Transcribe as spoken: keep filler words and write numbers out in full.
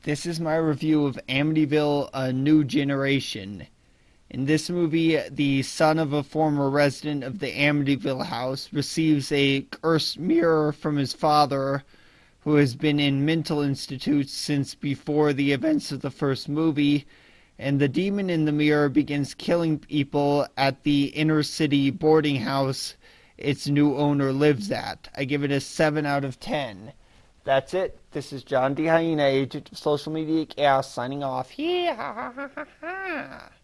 This is my review of Amityville: A New Generation. In this movie, the son of a former resident of the Amityville house receives a cursed mirror from his father, who has been in mental institutes since before the events of the first movie, and the demon in the mirror begins killing people at the inner city boarding house its new owner lives at. I give it a seven out of ten. That's it. This is John D. Hyena, agent of Social Media Chaos, signing off. Yeah.